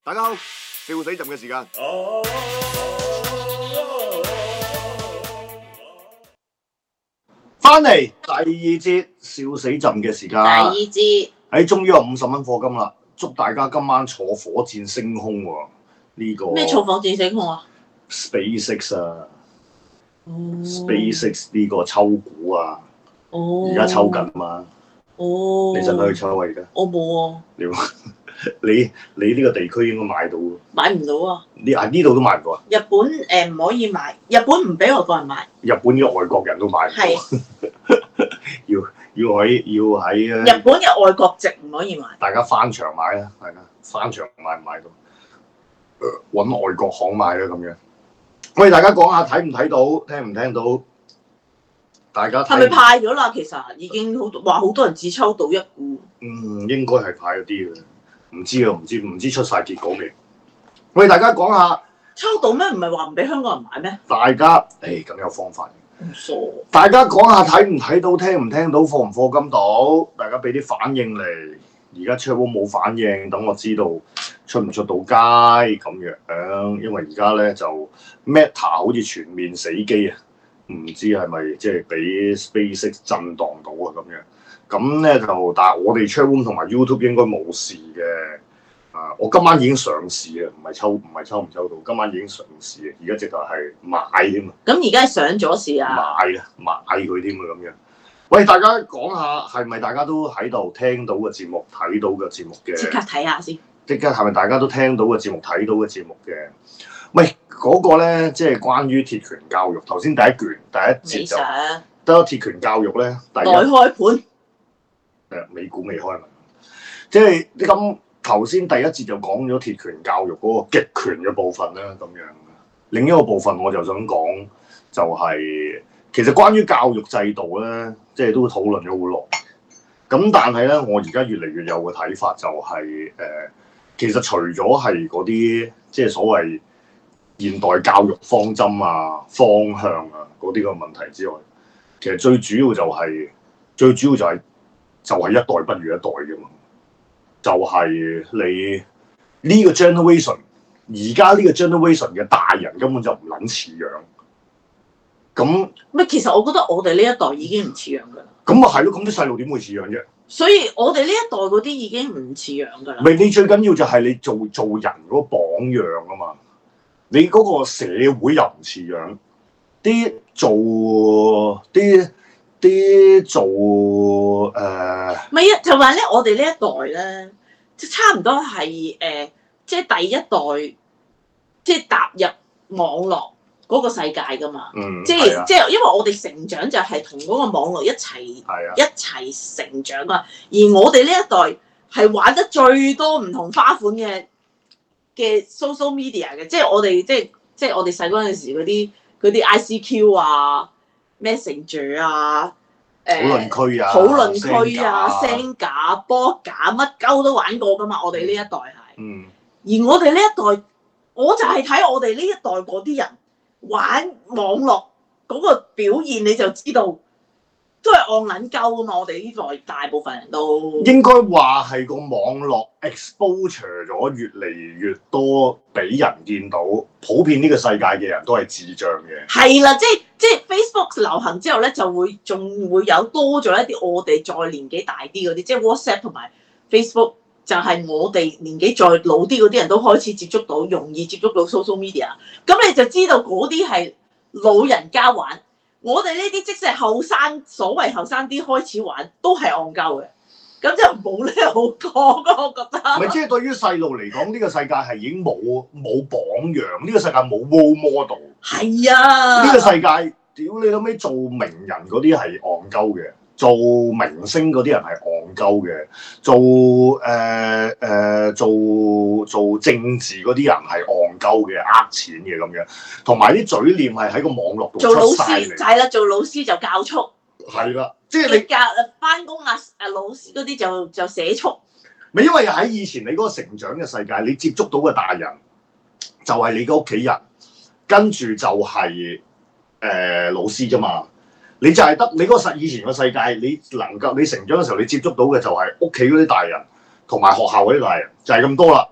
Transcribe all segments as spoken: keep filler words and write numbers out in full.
大家好，笑死朕嘅時間。翻嚟第二節笑死朕嘅時間。 第二節， 喺終於有五十蚊課金啦！祝大家今晚坐火箭升空喎！呢、這個咩坐火箭升空啊 ？SpaceX 啊、 哦、 ，SpaceX 呢個抽股啊，而家、 哦、 抽緊嘛。 哦， 你使唔使去抽啊？而家我冇啊， 你你你呢個地區應該買到， 買唔到啊！ 呢啊呢度都買唔到啊！ 日本誒唔、呃、可以買，日本唔俾外國人買。 日本嘅外國人都買唔到， 係要要喺要喺日本嘅外國籍唔可以買。 大家翻牆買啦，大家翻牆買唔買到？揾、呃、外國行買啦咁樣。喂，大家講下睇唔睇到，聽唔聽到？大家係咪派咗啦？其實已經好話好多人只抽到一股。 嗯，應該係派咗啲嘅，唔知啊，唔知唔知出晒結果未？喂，大家講下抽到咩？唔係話唔俾香港人買咩？ 大家誒咁有方法。 唔傻。 大家講下睇唔睇到，聽唔聽到，課唔課金到？大家俾啲反應嚟。而家 chatroom 冇反應，等我知道出唔出到街咁樣。因為而家咧就 Meta 好似全面死機啊，唔知係咪即係俾 SpaceX 震盪到啊咁樣。咁咧就，但係我哋 chatroom 同埋 YouTube 應該冇事嘅。啊，我今晚已經上市啊，唔係抽唔係抽唔抽到，今晚已經上市啊。而家直頭係買添啊。 咁而家係上咗市啊？ 買啊，買佢添啊咁樣。喂，大家講下係咪大家都喺度聽到嘅節目、睇到嘅節目嘅？ 即刻睇下先。 即刻係咪大家都聽到嘅節目、睇到嘅節目嘅？喂，嗰、那個咧，即係關於鐵拳教育。頭先第一卷第一節就得咗鐵拳教育咧，第一待開盤。 誒，美股未開嘛？即係你咁頭先第一節就講咗鐵拳教育嗰個極權嘅部分啦，咁樣。另一個部分我就想講就係、是。其實關於教育制度咧，即係都討論咗好耐。咁但係咧，我而家越嚟越有個睇法、就是，就係誒，其實除咗係嗰啲即係所謂現代教育方針啊、方向啊嗰啲個問題之外，其實最主要就係、是、最主要就係、是、就係、是、一代不如一代嘅嘛。就係、是、你呢個 generation， 而家呢個 generation 嘅大人根本就唔撚似樣。咁咩？其實我覺得我哋呢一代已經唔似樣㗎啦。 咁啊係咯，咁啲細路點會似樣啫？ 所以我哋呢一代嗰啲已經唔似樣㗎啦。 咪你最緊要就係你做做人嗰個榜樣啊嘛！你嗰個社會又唔似樣，啲做啲啲做誒。唔係啊，就話咧，我哋呢一代咧，即係差唔多係誒、呃，即係第一代，即係踏入網絡嗰個世界㗎嘛， 嗯、 即係即係，因為我哋成長就係同嗰個網絡一齊、 啊、 一齊成長啊。而我哋呢一代係玩得最多唔同花款嘅嘅 social media 嘅，即係我哋即係即係我哋細嗰陣時嗰啲嗰啲 I C Q 啊、Messenger 啊、誒討論區啊、 討論區啊、聲架、波架乜鳩都玩過㗎嘛。我哋呢一代係， 嗯、 而我哋呢一代，我就係睇我哋呢一代嗰啲人。玩網絡嗰個表現你就知道，都係按撚鳩啊嘛！我哋呢代大部分人都應該話係個網絡 exposure 咗越嚟越多俾人見到，普遍呢個世界嘅人都係智障嘅。係啦，即係即係 Facebook 流行之後咧，就會仲會有多咗一啲我哋再年紀大啲嗰啲，即係 WhatsApp 同埋 Facebook 就係我哋年紀再老啲嗰啲人都開始接觸到，容易接觸到 social media。咁你就知道嗰啲係老人家玩，我哋呢啲即使係後生，所謂後生啲開始玩，都係戇鳩嘅。咁就冇咩好講咯，我覺得。 唔係，即係對於細路嚟講，呢、呢個世界係已經冇冇榜樣，呢、呢個世界冇 role model。 係啊。 呢個世界，屌你老尾做名人嗰啲係戇鳩嘅。做明星嗰啲人係戇鳩嘅，做誒誒、呃呃、做做政治嗰啲人係戇鳩嘅，呃錢嘅咁樣，同埋啲嘴臉係喺個網絡度出晒嚟。做老師就係啦，做老師就教速。 係啦，即係你教翻工啊誒老師嗰啲就就寫速。 咪因為喺以前你嗰個成長嘅世界，你接觸到嘅大人就係你嘅屋企人，跟住就係、是、誒、呃、老師啫嘛。你就係得你嗰個世以前個世界，你能夠你成長嘅時候，你接觸到嘅就係屋企嗰啲大人同埋學校嗰啲大人，就係、是、咁多啦。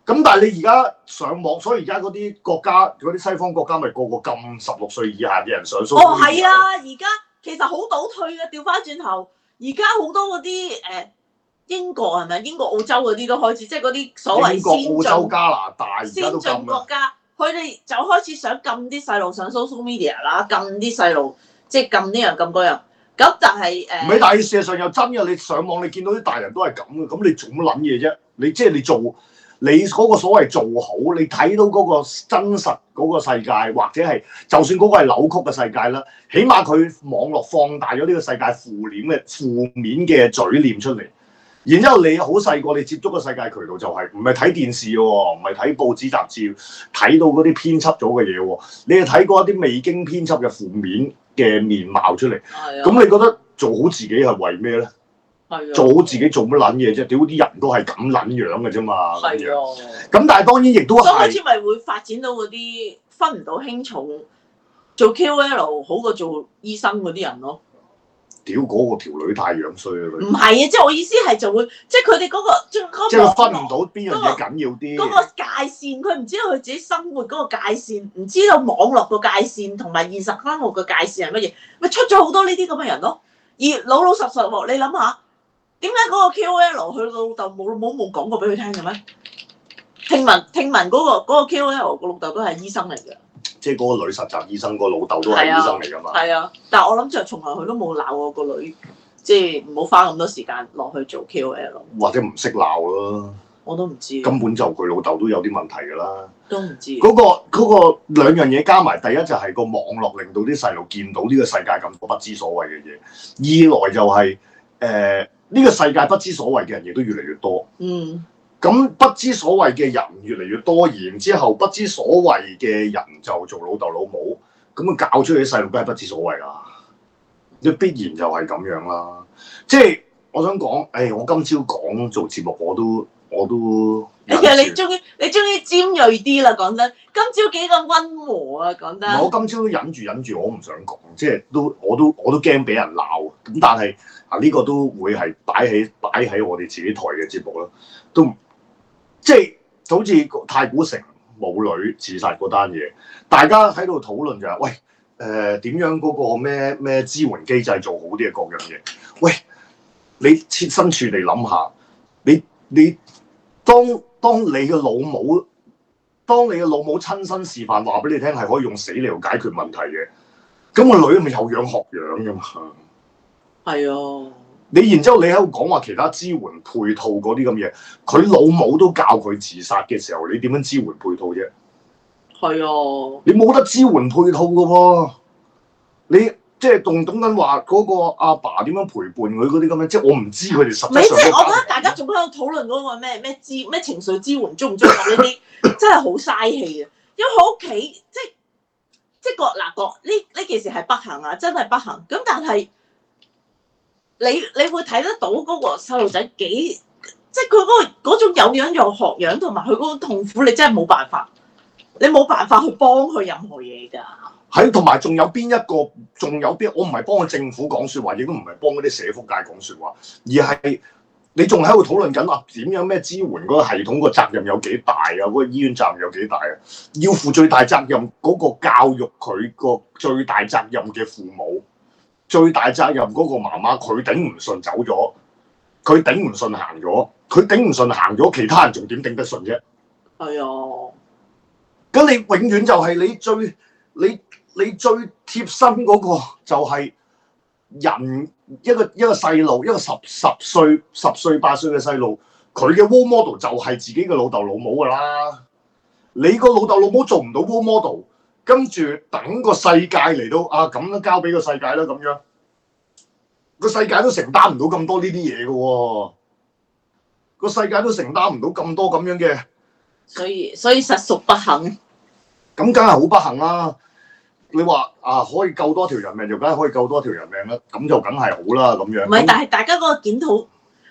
咁但係你而家上網，所以而家嗰啲國家嗰啲西方國家咪個個禁十六歲以下嘅人上 social 哦，係啊，而家其實好倒退嘅，調翻轉頭，而家好多嗰啲誒英國係咪？英國、澳洲嗰啲都開始，即係嗰啲所謂英國、 先澳洲、 進加拿大而家先都禁進國家，佢哋就開始想禁啲細路上 social media 啦，禁啲細路即係禁呢樣禁嗰樣。咁但係誒， 唔係，但係事實上又真嘅。你上網你見到啲大人都係咁嘅，咁你做乜撚嘢啫？你即係你做你嗰個所謂做好，你睇到嗰個真實嗰個世界，或者係就算嗰個係扭曲嘅世界啦，起碼佢網絡放大咗呢個世界負面嘅負面嘅嘴臉出嚟。然之後你好細個，你接觸個世界渠道就係唔係睇電視喎，唔係睇報紙雜誌，睇到嗰啲編輯咗嘅嘢喎，你係睇過一啲未經編輯嘅負面嘅面貌出嚟。咁你覺得做好自己係為咩咧？係做好自己做乜撚嘢啫？屌啲人都係咁撚樣嘅啫嘛。係啊。咁但係當然亦都係。所以好似咪會發展到嗰啲分唔到輕重，做 K O L 好過做醫生嗰啲人咯。屌嗰個條女太樣衰啦！唔係啊，即係我意思係就會，即係佢哋嗰個即係即係分唔到邊樣嘢緊要啲。嗰個界線，佢唔知道佢自己生活嗰個界線，唔知道網絡個界線同埋現實生活個界線係乜嘢，咪出咗好多呢啲咁嘅人咯。而老老實實喎，你諗下，點解嗰個 K O L 佢老豆冇冇冇講過俾佢聽嘅咩？聽聞聽聞嗰個嗰個 K O L 個老豆都係醫生嚟嘅。即係嗰個女實習醫生，個老豆都係醫生嚟㗎嘛。係啊，但係我諗就從來佢都冇鬧過個女，即係唔好花咁多時間落去做 K O L。或者唔識鬧咯。我都唔知。根本就佢老豆都有啲問題㗎啦。都唔知。嗰、嗰個嗰、嗰個兩樣嘢加埋，第一就係個網絡令到啲細路見到呢個世界咁多不知所謂嘅嘢；二來就係誒呢個世界不知所謂嘅人亦都越嚟越多。嗯。咁不知所謂嘅人越嚟越多，然之後不知所謂嘅人就做老豆老母，咁啊教出嚟啲細路都係不知所謂啦。即必然就係咁樣啦。即係我想講，誒、哎，我今朝講做節目我都我都。其實你終於你終於尖鋭啲啦，講真，今朝幾咁溫和啊，講真。我今朝都忍住忍住，我唔想講，即係都我都我都驚俾人鬧。咁但係啊，呢、這個都會係擺喺擺喺我哋自己台嘅節目啦，都。即係好似太古城母女自殺嗰單嘢，大家喺度討論就係、是，喂誒點、呃、樣嗰個咩咩支援機制做好啲嘅各樣嘢？喂，你設身處地諗下，你你當當你嘅老母，當你嘅老母親身示範話俾你聽係可以用死嚟解決問題嘅，咁個女咪有樣學樣㗎嘛？係啊。你然之後你喺度講話其他支援配套嗰啲咁嘢，佢老母都教佢自殺嘅時候，你點樣支援配套啫？係啊，你冇得支援配套噶喎，你即係仲等緊話嗰個阿爸點樣陪伴佢嗰啲咁樣，即係我唔知佢哋實際上。唔係，即係我覺得大家仲喺度討論嗰個咩咩支咩情緒支援中唔中意呢啲，真係好嘥氣啊！因為佢屋企即係即係個嗱個呢呢件事係不幸啊，真係不幸。咁但係。你你會睇得到嗰個細路仔幾，即係佢嗰個嗰種有樣有學樣，同埋佢嗰個痛苦，你真係冇辦法，你冇辦法去幫佢任何嘢㗎。係，同埋仲有邊一個？仲有邊？我唔係幫個政府講説話，亦都唔係幫嗰啲社福界講説話，而係你仲喺度討論緊啊點樣咩支援嗰個系統個責任有幾大啊？嗰個醫院責任有幾大啊？要負最大責任嗰個教育佢個最大責任嘅父母。最大責任嗰個媽媽，佢頂唔順走咗，佢頂唔順行咗，佢頂唔順行咗，其他人仲點頂得順啫？係啊，咁你永遠就係你最你你最貼身嗰個就係人一個一個細路，一個十十歲十歲八歲嘅細路，佢嘅 role model 就係自己嘅老豆老母噶啦。你個老豆老母做唔到 role model。跟住等個世界嚟到啊，咁都交俾個世界啦，咁樣個世界都承擔唔到咁多呢啲嘢嘅喎，個世界都承擔唔到咁多咁樣嘅，所以所以實屬不幸。咁梗係好不幸啦！你話啊，可以救多條人命就梗係可以救多條人命啦，咁就梗係好啦咁樣。唔係，但係大家嗰個檢討，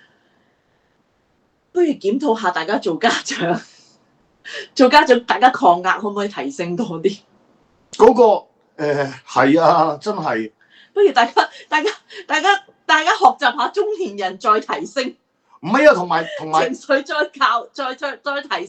不如檢討下大家做家長，做家長大家抗壓可唔可以提升多啲？嗰、那個誒係、呃、啊，真係。不如大家、大家、大家、大家學習下中年人再提升。唔係啊，同埋同埋情緒再教、再再再提升。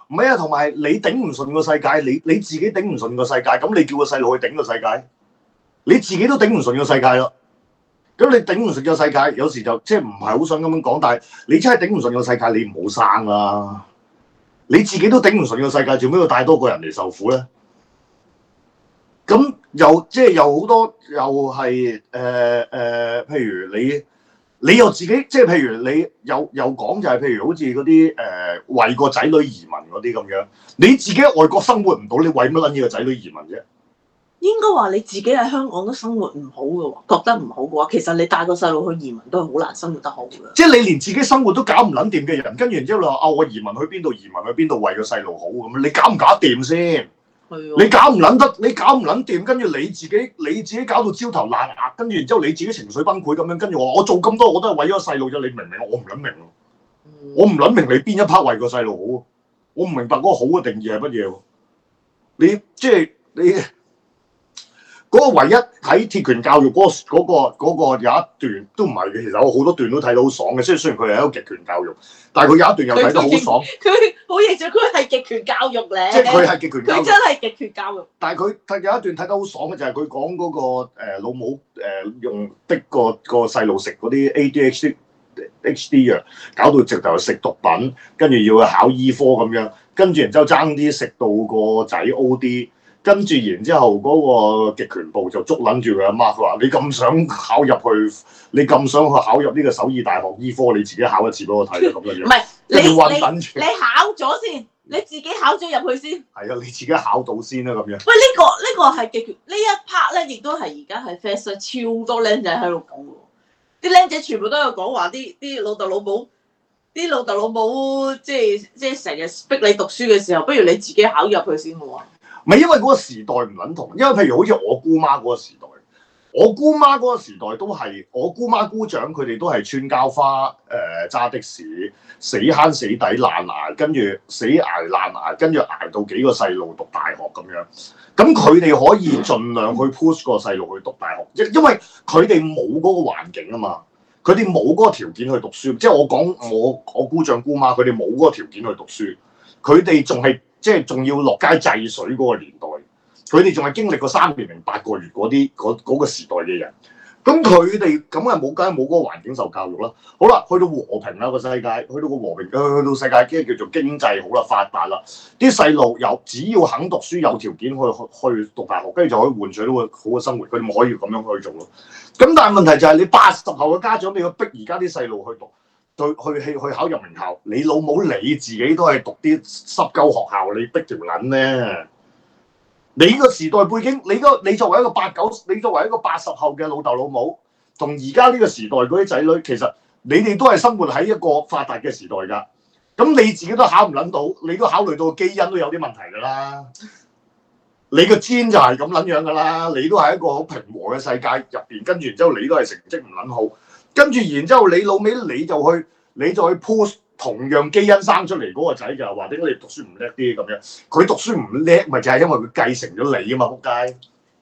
唔係啊，同埋你頂唔順個世界，你你自己頂唔順個世界，咁你叫個細路去頂個世界，你自己都頂唔順個世界咯。咁你頂唔順個世界，有時就即係唔係好想咁樣講，但係你真係頂唔順個世界，你唔好生啦。你自己都頂唔順個世界，做咩要帶多個人嚟受苦咧？咁又即係有好多又係誒誒，譬如你你又自己即係譬如你有有講就係譬如好似嗰啲誒為個仔女移民嗰啲咁樣，你自己喺外國生活唔到，你為乜撚嘢個仔女移民啫？ 應該話你自己喺香港都生活唔好嘅喎，覺得唔好嘅話，其實你帶個細路去移民都係好難生活得好嘅。 即係你連自己生活都搞唔撚掂嘅人，跟住然之後你話啊，我移民去邊度？移民去邊度為個細路好咁，你搞唔搞得掂先？ 係你搞唔撚得，你搞唔撚掂，跟住你自己你自己搞到焦頭爛額，跟住然之後你自己情緒崩潰咁樣，跟住我話我做咁多我都係為咗細路啫，你明唔明？我唔撚明， 嗯、 我唔撚明你邊一 part 為個細路好，我唔明白嗰個好嘅定義係乜嘢喎？你即係你。嗰個唯一喺鐵拳教育嗰、嗰個嗰、嗰個嗰個有一段都唔係嘅，其實我好多段都睇到好爽嘅。雖然雖然佢係一個極權教育，但係佢有一段又睇得好爽。 佢好認真，佢係極權教育咧。 即係佢係極權教育。 佢真係極權教育。 但係佢睇有一段睇得好爽嘅就係佢講嗰個、呃、老母誒、呃、用逼個個細路食嗰啲 A D H D H D 藥，搞到直頭食毒品，跟住要去考醫科咁樣，跟住然之後爭啲食到個仔 O D。跟住然之後嗰個極權部就捉撚住佢阿媽，佢話：你咁想考入去，你咁想去考入呢個首爾大學醫科，你自己考一次俾我睇啦咁嘅樣。 唔係你你你你考咗先，你自己考咗入去先。 係啊，你自己考到先啦咁樣。 喂，呢、呢個呢、呢個係極權呢一 part 咧，亦都係而家係 Facebook 超多僆仔喺度講喎。啲僆仔全部都有講話，啲啲老豆老母，啲老豆老母即係即係成日逼你讀書嘅時候，不如你自己考入去先好啊。 唔係因為嗰個時代唔撚同，因為譬如好似我姑媽嗰個時代，我姑媽嗰個時代都係我姑媽姑丈佢哋都係穿膠花誒揸、呃、的士，死慳死抵爛捱，跟住死捱爛捱，跟住捱到幾個細路讀大學咁樣。咁佢哋可以盡量去 push 個細路去讀大學，因因為佢哋冇嗰個環境啊嘛，佢哋冇嗰個條件去讀書。即係我講我我姑丈姑媽佢哋冇嗰個條件去讀書，佢哋仲係。即係仲要落街制水嗰個年代，佢哋仲係經歷過三年零八個月嗰啲嗰嗰個時代嘅人，咁佢哋咁啊冇梗係冇嗰個環境受教育啦。好啦，去到和平啦個世界，去到個和平，去到世界即係叫做經濟好啦發達啦，啲細路有只要肯讀書，有條件去去讀大學，跟住就可以換取到個好嘅生活，佢哋咪可以咁樣去做咯。咁但係問題就係你八十後嘅家長，你要逼而家啲細路去讀。去去去去考入名校，你老母你自己都係讀啲濕鳩學校，你逼條撚咩？你個時代背景，你個你作為一個八九，你作為一個八十後嘅老豆老母，同而家呢個時代嗰啲仔女，其實你哋都係生活喺一個發達嘅時代㗎。咁你自己都考唔撚到，你都考慮到基因都有啲問題㗎啦。你個 gene 就係咁撚樣㗎啦，你都係一個好平和嘅世界入邊，跟住然之後你都係成績唔撚好。跟住，然之後你老尾你就去，你就去 push 同樣基因生出嚟嗰個仔，就係話點解你讀書唔叻啲咁樣？佢讀書唔叻，咪就係因為佢繼承咗你啊嘛，仆街！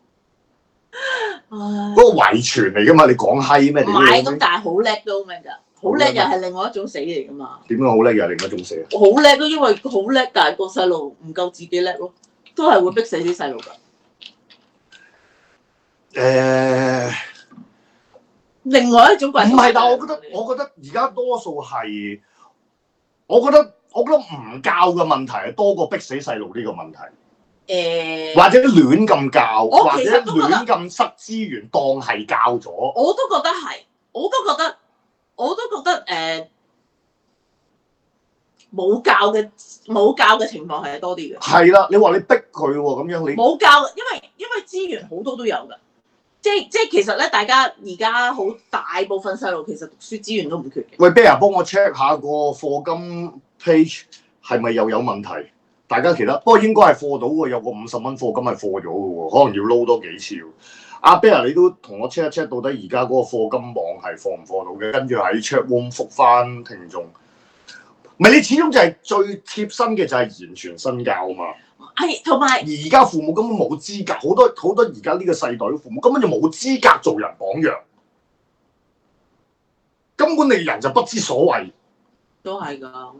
嗰個遺傳嚟噶嘛，你講閪咩？ 唔係咁，但係好叻都咩㗎？好叻又係另外一種死嚟㗎嘛？ 點樣好叻又係另一種死？ 好叻都因為好叻，但係個細路唔夠自己叻咯，都係會逼死啲細路㗎。 誒、呃。 另外一種怪獸唔係，但係我覺得，我覺得而家多數係，我覺得，我覺得唔教嘅問題係多過逼死細路呢個問題。誒、欸，或者亂咁教，或者亂咁塞資源當係教咗。 我都覺得係，我都覺得，我都覺得誒，冇、呃、教嘅冇教嘅情況係多啲嘅。係啦，你話你逼佢喎，咁樣你冇教，因為因為資源好多都有㗎。即係即係其實咧，大家而家好大部分細路其實讀書資源都唔缺嘅。 喂 Bear 幫我 check 下個課金 page 係咪又有問題？大家其他不過應該係課到喎，有個五十蚊課金係課咗嘅喎，可能要撈多幾次。阿 Bear 你都同我 check 一 check 到底而家嗰個課金網係課唔課到嘅？跟住喺 chat room 覆翻聽眾。唔係你始終就係最貼身嘅就係言傳身教嘛。 係，同埋而家父母根本冇資格，好多好多而家呢個世代嘅父母根本就冇資格做人榜樣，根本你人就不知所謂。 都係㗎。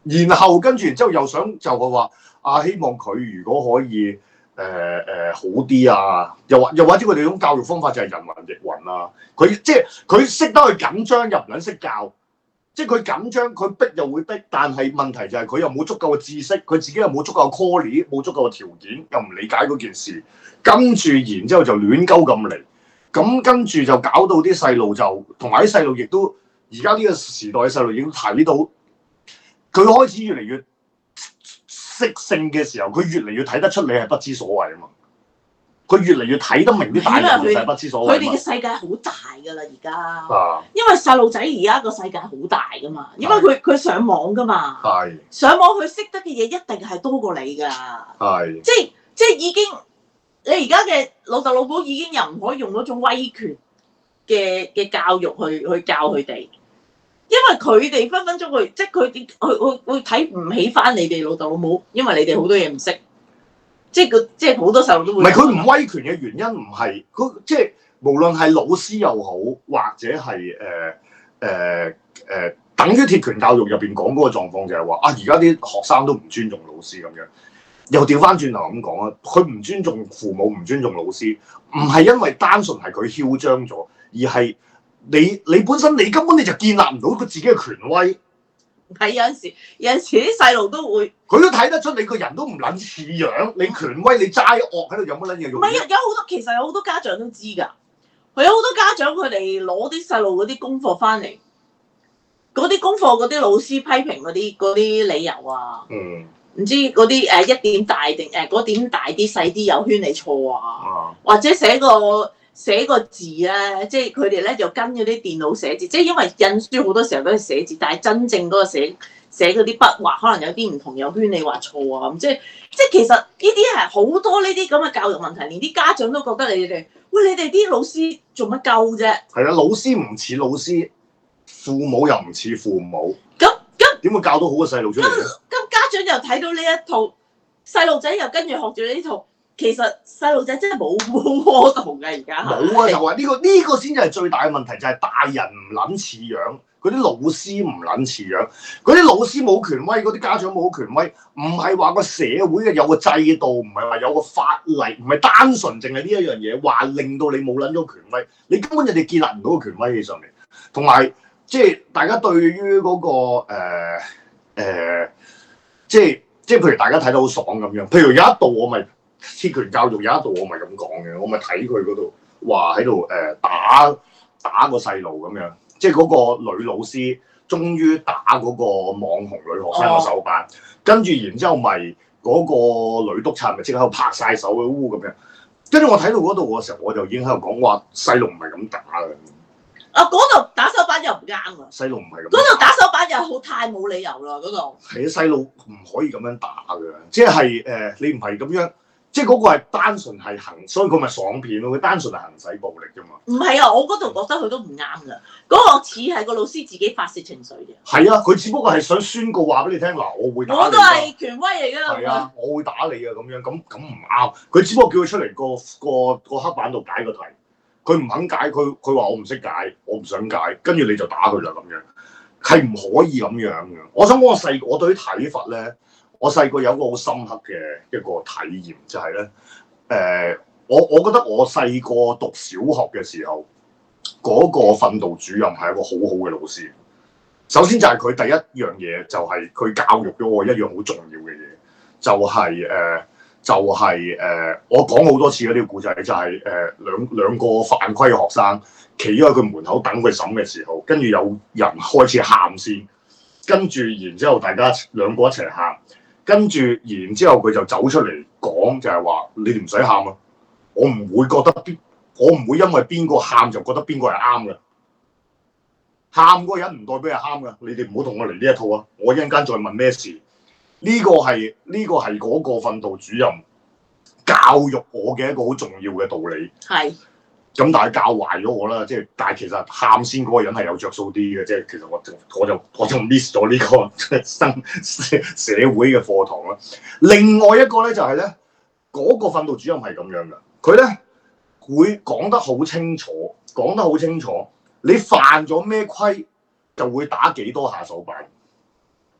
然後跟住然之後又想就係話啊，希望佢如果可以誒誒、呃呃、好啲啊，又或又或者佢哋種教育方法就係人云亦云啊，佢即係佢識得去緊張又唔撚識教。即係佢緊張，佢逼又會逼，但係問題就係佢又冇足夠嘅知識，佢自己又冇足夠嘅 call，冇足夠嘅條件，又唔理解嗰件事，跟住然之後就亂鳩咁嚟，咁跟住就搞到啲細路就同埋啲細路亦都而家呢個時代嘅細路已經睇到，佢開始越嚟越識性嘅時候，佢越嚟越睇得出你係不知所謂啊嘛。佢越嚟越睇得明啲大人就係不知所謂。 佢哋嘅世界好大㗎啦，而家。 啊！ 因為細路仔而家個世界好大㗎嘛，因為佢佢上網㗎嘛。 係。 上網佢識得嘅嘢一定係多過你㗎。 係。 即係即係已經，你而家嘅老豆老母已經又唔可以用嗰種威權嘅嘅教育去去教佢哋，因為佢哋分分鐘去，即係佢哋佢佢會睇唔起返你哋老豆老母，因為你哋好多嘢唔識。即係佢，即係好多時候都會。唔係佢唔威權嘅原因，唔係佢即係無論係老師又好，或者係誒誒誒，等於鐵拳教育入邊講嗰個狀況就係話啊，而家啲學生都唔尊重老師咁樣。又調翻轉頭咁講啊，佢唔尊重父母，唔尊重老師，唔係因為單純係佢囂張咗，而係你你本身你根本你就建立唔到佢自己嘅權威。係有陣時，有陣時啲細路都會，佢都睇得出你個人都唔撚似樣，你權威，你齋惡喺度有乜撚嘢用？唔係啊，有好多其實有好多家長都知㗎，佢有好多家長佢哋攞啲細路嗰啲功課翻嚟，嗰啲功課嗰啲老師批評嗰啲嗰啲理由啊，嗯，唔知嗰啲誒一點大定誒嗰點大啲細啲有圈你錯啊，或者寫個。寫個字咧，即係佢哋咧就跟嗰啲電腦寫字，即係因為印書好多時候都係寫字，但係真正嗰個寫寫嗰啲筆畫可能有啲唔同，有圈你畫錯啊咁，即係即係其實呢啲係好多呢啲咁嘅教育問題，連啲家長都覺得你哋，喂你哋啲老師做乜鳩啫？係啊，老師唔似老師，父母又唔似父母，咁咁點會教到好嘅細路出嚟咧？咁家長又睇到呢一套，細路仔又跟住學住呢套。其實細路仔真係冇冇波動嘅而家，冇啊！就話呢個呢個先至係最大嘅問題，就係大人唔撚似樣，嗰啲老師唔撚似樣，嗰啲老師冇權威，嗰啲家長冇權威，唔係話個社會嘅有個制度，唔係話有個法例，唔係單純淨係呢一樣嘢，話令到你冇撚咗權威，你根本人哋建立唔到個權威起上嚟，同埋即係大家對於嗰個誒誒，即係即係譬如大家睇得好爽咁樣，譬如有一度我咪。鐵拳教育有一度我咪咁講嘅，我咪睇佢嗰度話喺度誒打打個細路咁樣，即係嗰個女老師終於打嗰個網紅女學生個手板，哦、跟住然之後咪嗰個女督察咪即刻喺度拍晒手嘅烏咁樣，跟住我睇到嗰度嘅時候，我就已經喺度講話細路唔係咁打嘅。啊！嗰度打手板又唔啱啊！細路唔係咁。嗰度打手板又好太冇理由啦！嗰度係啊，細路唔可以咁樣打嘅，即係誒、呃、你唔係咁樣。即係嗰個係單純係行，所以佢咪爽片咯。佢單純係行使暴力啫嘛。唔係啊，我嗰度覺得佢都唔啱㗎。嗰、嗰個似係個老師自己發泄情緒嘅。係啊，佢只不過係想宣告話俾你聽嗱，我會打你。我都係權威嚟㗎。係啊，我會打你啊咁樣，咁咁唔啱。佢只不過叫佢出嚟個個個黑板度解個題，佢唔肯解，佢佢話我唔識解，我唔想解，跟住你就打佢啦咁樣，係唔可以咁樣嘅。我想講我細，我對於體罰咧。我細個有個好深刻嘅一個體驗，就係、是、咧，誒、呃，我我覺得我細個讀小學嘅時候，嗰、那個訓導主任係一個好好嘅老師。首先就係佢第一樣嘢，就係佢教育咗我一樣好重要嘅嘢，就係、是、誒、呃，就係、是、誒、呃，我講好多次嗰啲故仔，就係、是、誒、呃、兩兩個犯規嘅學生企咗喺佢門口等佢審嘅時候，跟住有人開始喊先，跟住然之後大家兩個一齊喊。跟住，然之後佢就走出嚟講，就係話：你哋唔使喊啊！我唔會覺得邊，我唔會因為邊個喊就覺得邊個係啱嘅。喊嗰個人唔代表係啱嘅，你哋唔好同我嚟呢一套啊！我一陣間再問咩事。呢個係呢個係嗰個訓導主任教育我嘅一個好重要嘅道理。係。咁但係教壞咗我啦，即係但係其實喊先嗰個人係有着數啲嘅，即係其實我就我就我就 miss 咗呢個生社會嘅課堂啦。另外一個咧就係咧，嗰個訓導主任係咁樣嘅，佢咧會講得好清楚，講得好清楚，你犯咗咩規就會打幾多下手板。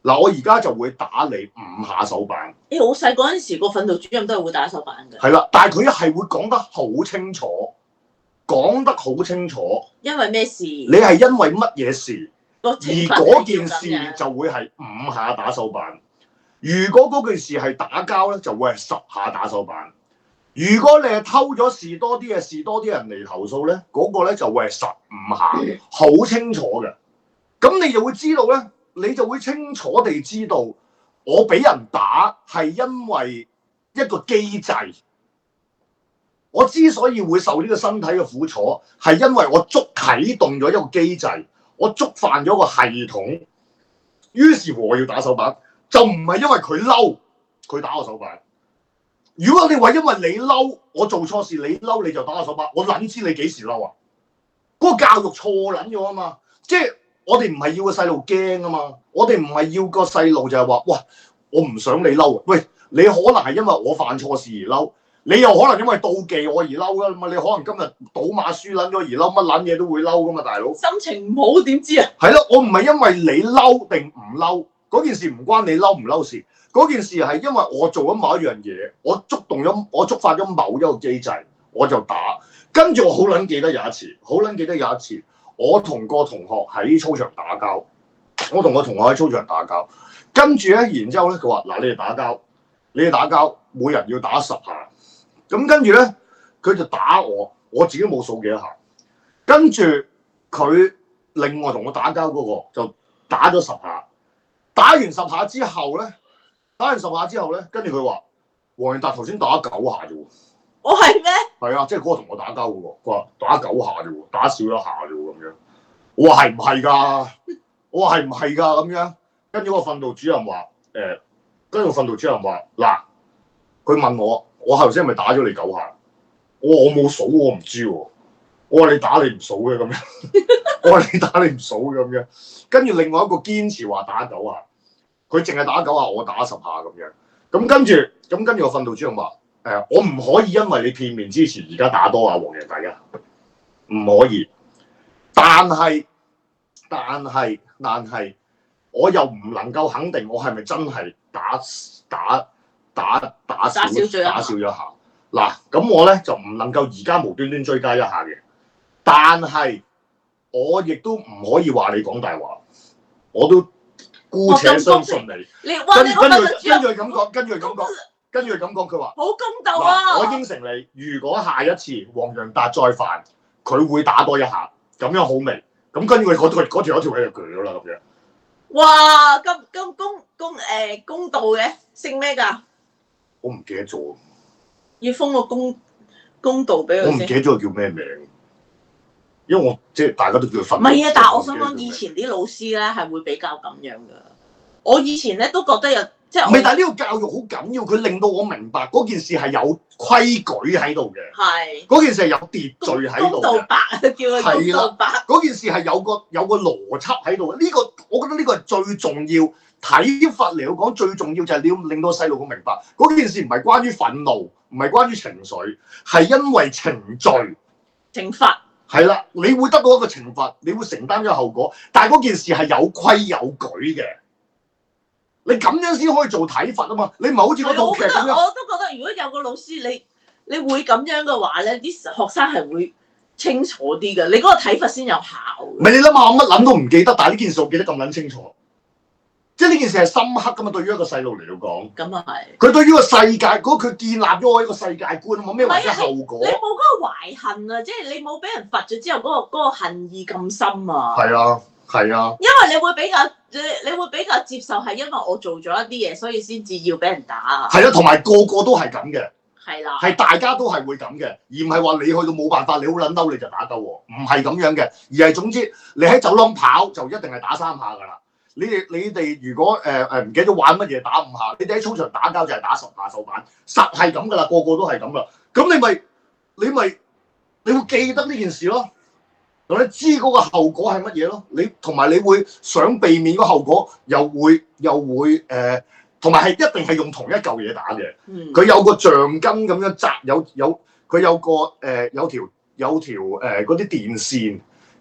嗱，我而家就會打你五下手板。 誒、欸，我細嗰陣時個訓導主任都係會打手板㗎。 係啦，但係佢係會講得好清楚，講得好清楚。 因為咩事？ 你係因為乜嘢事？而嗰件樣事就會係五下打手板。如果嗰件事係打交咧，就會係十下打手板。如果你係偷咗士多啲嘅士多啲人嚟投訴咧，嗰、嗰個咧就會係十五下，好清楚嘅。咁你就會知道咧，你就會清楚地知道，我俾人打係因為一個機制。我之所以會受呢個身體嘅苦楚，係因為我觸啟動咗一個機制，我觸犯咗個系統，於是乎我要打手板，就唔係因為佢嬲，佢打我手板。如果你話因為你嬲，我做錯事你嬲你就打我手板，我撚知你幾時嬲啊？嗰、嗰個教育錯撚咗啊嘛！即係我哋唔係要個細路驚啊嘛，我哋唔係要個細路就係話，哇！我唔想你嬲，喂！你可能係因為我犯錯事而嬲，你又可能因為妒忌我而嬲噶嘛？你可能今日賭馬輸撚咗而嬲，乜撚嘢都會嬲噶嘛，大佬。 心情唔好點知啊？ 係咯，我唔係因為你嬲定唔嬲，嗰件事唔關你嬲唔嬲事。嗰件事係因為我做咗某一樣嘢，我觸動咗，我觸發咗某一個機制，我就打。跟住我好撚記得有一次，好撚記得有一次，我同個同學喺操場打交，我同個同學喺操場打交，跟住咧，然之後咧，佢話：嗱，你哋打交，你哋打交，每人要打十下。咁跟住咧，佢就打我，我自己冇數幾多下。跟住佢另外同我打交嗰個就打咗十下，打完十下之後咧。打完十下之後咧，跟住佢話黃仁達頭先打九下啫喎。 我係咩？ 係啊，即係嗰個同我打交嗰個，佢話打九下啫喎，打少一下啫喎咁樣。我話係唔係㗎？我話係唔係㗎咁樣？跟住個訓導主任話誒，跟住個訓導主任話嗱，佢問我，我頭先係咪打咗你九下？我話我冇數，我唔知喎。我話你打你唔數嘅咁樣。我話你打你唔數嘅咁樣。跟住另外一個堅持話打九下。佢淨係打九下，我打十下咁樣。咁跟住，咁跟住個訓導主任話：誒、呃，我唔可以因為你片面之詞而家打多下黃仁達嘅，唔可以。但係，但係，但係，我又唔能夠肯定我係咪真係打打打打少打少咗下。嗱，咁我咧就唔能夠而家無端端追加一下嘅。但係，我亦都唔可以話你講大話，我都。姑且相信你， 你跟住跟住跟住佢咁講，跟住佢咁講，跟住佢咁講，佢話好公道啊！ 我應承你，如果下一次黃仁達再犯，佢會打多一下，咁樣好未？咁跟住佢嗰條嗰條嗰條嘢就鋸咗啦咁樣。 哇！咁咁公公誒公道嘅，姓咩㗎？ 我唔記得咗。 要封個公公道俾佢先。 我唔記得咗佢叫咩名。因為我即係大家都叫佢訓。 唔係啊，但係我想講以前啲老師咧係會比較咁樣噶。我以前咧都覺得有即係。唔係，但係呢個教育好緊要，佢令到我明白嗰件事係有規矩喺度嘅。係是。嗰件事係有秩序喺度嘅。公道白叫佢公道白。嗰件事係有個有個邏輯喺度嘅。呢、這個我覺得呢個係最重要。體罰嚟講最重要就係你要令到細路好明白嗰件事唔係關於憤怒，唔係關於情緒，係因為程序懲罰。係啦，你會得到一個懲罰，你會承擔咗後果，但係嗰件事係有規有矩嘅，你咁樣先可以做體罰啊嘛！你唔係好似嗰套劇咁樣。我都覺得，如果有個老師你你會咁樣嘅話咧，啲學生係會清楚啲嘅，你嗰個體罰先有效。唔係你諗下，我乜諗都唔記得，但係呢件事我記得咁撚清楚。即係呢件事係深刻噶嘛？對於一個細路嚟到講，咁啊係。佢對於個世界，嗰佢建立咗我一個世界觀啊嘛，咩或者後果？你冇嗰個懷恨啊，即係你冇俾人罰咗之後，嗰、嗰個嗰個恨意咁深啊。係啊，係啊。因為你會比較，你你會比較接受係因為我做咗一啲嘢，所以先至要俾人打。係啊，同埋個個都係咁嘅。係啦。係大家都係會咁嘅，而唔係話你去到冇辦法，你好撚嬲你就打鬥喎，唔係咁樣嘅，而係總之你喺走廊跑就一定係打三下㗎啦。你哋你哋如果誒誒唔記得玩乜嘢打五下，你哋喺操場打交就係打十下手板，實係咁噶啦，個個都係咁噶。咁你咪你咪你會記得呢件事咯，同你知嗰個後果係乜嘢咯。你同埋你會想避免個後果，又會又會誒，同埋係一定係用同一嚿嘢打嘅。佢、嗯、有個橡筋咁樣紮，有有佢有個誒、呃、有條有條誒嗰啲電線。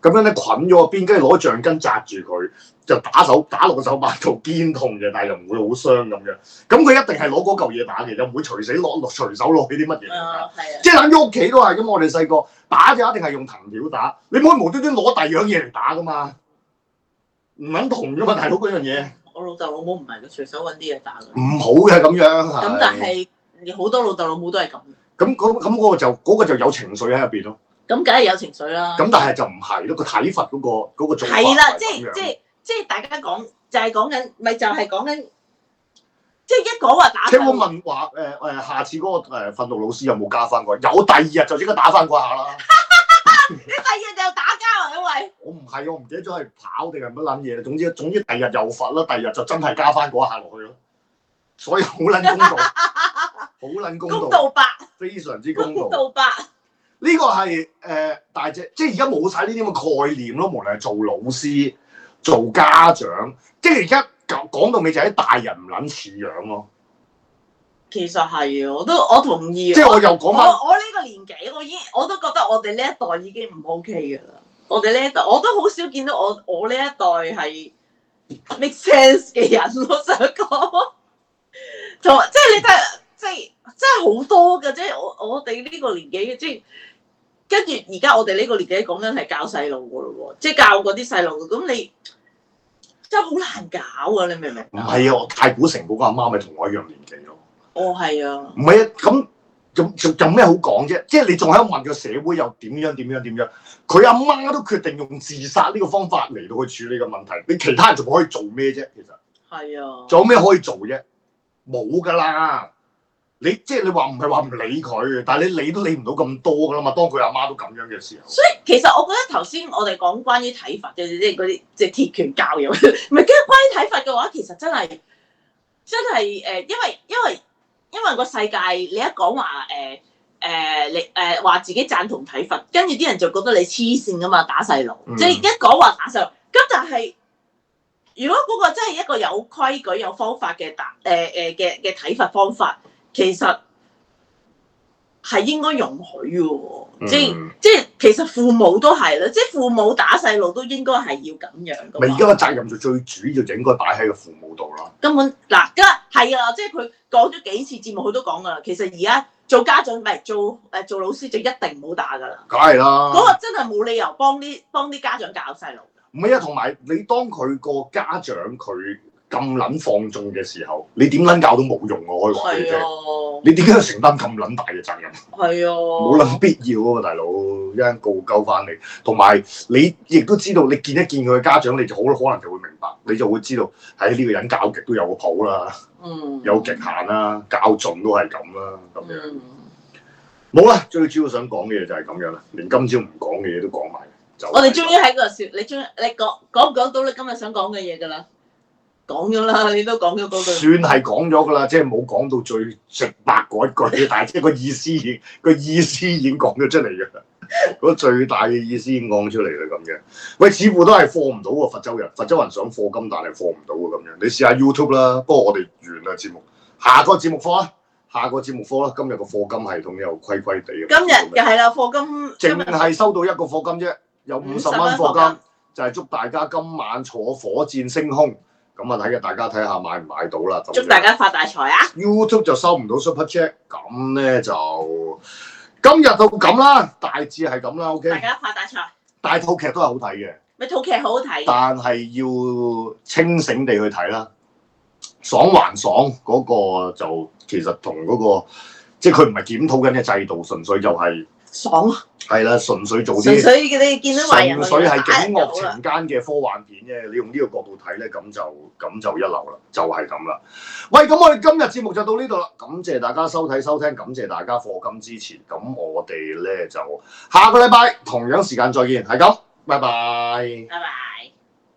咁樣咧捆咗個邊，跟住攞橡筋紮住佢，就打手打落個手板度，堅痛嘅，但係又唔會好傷咁樣。咁佢一定係攞嗰嚿嘢打嘅，又唔會隨死攞落隨手攞起啲乜嘢嚟㗎。 啊，係啊。 即係諗咗屋企都係咁，我哋細個打就一定係用藤條打，你唔可以無端端攞第二樣嘢嚟打㗎嘛，唔肯同㗎嘛，大佬嗰樣嘢。 我老豆老母唔係嘅，隨手揾啲嘢打嘅。 唔好嘅咁樣。 咁但係好多老豆老母都係咁。 咁嗰咁嗰個就嗰、嗰個就有情緒喺入邊咯。 咁梗係有情緒啦。 咁但係就唔係咯，個體罰嗰個嗰個做法係啦，即係係即係即係大家講就係講緊，咪就係講緊，即係一講話打。 聽我問話誒誒，下次嗰、嗰個誒訓導老師有冇加翻過？有，第二日就即刻打翻嗰下啦。 你第二日就打交啊，因為我唔係，我唔記得咗係跑定係乜撚嘢啦。總之總之，第二日又罰啦，第二日就真係加翻嗰下落去咯。所以好撚公道，好撚公道， 公道白， 非常之公道。 公道白。 呢個係誒、呃、大隻，即係而家冇晒呢啲咁嘅概念咯。無論係做老師、做家長，即係而家講講到尾就係啲大人唔撚似樣咯。 其實係啊，我都我同意。 即係我又講翻， 我我呢個年紀，我已經我都覺得我哋呢一代已經唔 OK 㗎啦。我哋呢一代，我都好少見到我我呢一代係 make sense 嘅人。我想講，同即係你真係即係真係好多㗎，即係我我哋呢個年紀嘅，即係跟住而家我哋呢個年紀講緊係教細路㗎咯喎，即係教嗰啲細路，咁你真係好難搞啊！你明唔明？ 唔係啊，我太古城嗰個阿媽咪同我一樣年紀咯。 哦，係啊。 唔係啊，咁仲仲有咩好講啫？即係你仲喺度問個社會又點樣點樣點樣？佢阿媽都決定用自殺呢個方法嚟到去處理個問題，你其他人仲可以做咩啫？其實係啊。 仲有咩可以做啫？冇㗎啦！你即係你話唔係話唔理佢，但係你理都理唔到咁多㗎啦嘛。當佢阿媽都咁樣嘅時候， 所以其實我覺得頭先我哋講關於體罰嘅，即係嗰啲即係鐵拳教育，唔係跟住關於體罰嘅話，其實真係真係誒，因為因為因為個世界你一講話誒誒你誒話自己贊同體罰，跟住啲人就覺得你黐線㗎嘛，打細路，即係、嗯、一講話打細路，咁但係如果嗰個真係一個有規矩有方法嘅打誒誒嘅嘅體罰方法。其實係應該容許嘅喎，嗯、即係即係其實父母都係啦，即係父母打細路都應該係要咁樣嘅。咪而家個責任就最主要就應該擺喺個父母度啦。根本嗱，家係啊，即係佢講咗幾次節目，佢都講噶啦。其實而家做家長唔係做誒做老師就一定唔好打噶啦。梗係啦，嗰個真係冇理由幫啲幫啲家長教細路。唔係啊，同埋你當佢個家長佢咁撚放縱嘅時候，你點撚教都冇用，我可以話俾你聽。你點解要承擔咁撚大嘅責任？係啊，冇撚必要啊嘛，大佬，一陣告鳩翻你。同埋你亦都知道，你見一見佢嘅家長，你就好可能就會明白，你就會知道，喺、哎、呢、呢個人教極都有個譜啦，嗯，有極限啦，教盡都係咁啦，咁樣。冇啦、嗯，最主要想講嘅嘢就係咁樣啦，連今朝唔講嘅嘢都講埋。我哋終於喺個笑，你終於你講講唔講到你今日想講嘅嘢㗎啦？講咗啦，你都講咗嗰句。算係講咗㗎啦，即係冇講到最直白嗰一句，但係即係個意思已經個意思已經講咗出嚟㗎啦。嗰最大嘅意思已經講出嚟啦，咁嘅。喂，似乎都係課唔到喎，佛州人，佛州人想課金，但係課唔到喎，咁樣。你試下 YouTube 啦，不過我哋完啦節目，下個節目課啦，下個節目課啦。今日個課金系統又虧虧地。今日又係啦，課金淨係收到一個課金啫，有五十蚊課金，就係祝大家今晚坐火箭升空。咁啊，睇嘅大家睇下買唔買到啦。祝大家發大財啊 ！YouTube 就收唔到 Super Chat，咁咧就今日到咁啦，大致係咁啦。OK，大家發大財。大套劇都係好睇嘅，咪套劇好好睇，但係要清醒地去睇啦。爽還爽嗰個就其實同嗰、嗰個即係佢唔係檢討緊嘅制度，純粹就係、係。爽係啦，純粹做啲純粹你見到壞人，純粹係警惡懲奸嘅科幻片啫。你用呢個角度睇咧，咁就咁就一流啦，就係咁啦。喂，咁我哋今日節目就到呢度啦。感謝大家收睇收聽，感謝大家課金支持。咁我哋咧就下個禮拜同樣時間再見，係咁，拜拜。拜拜。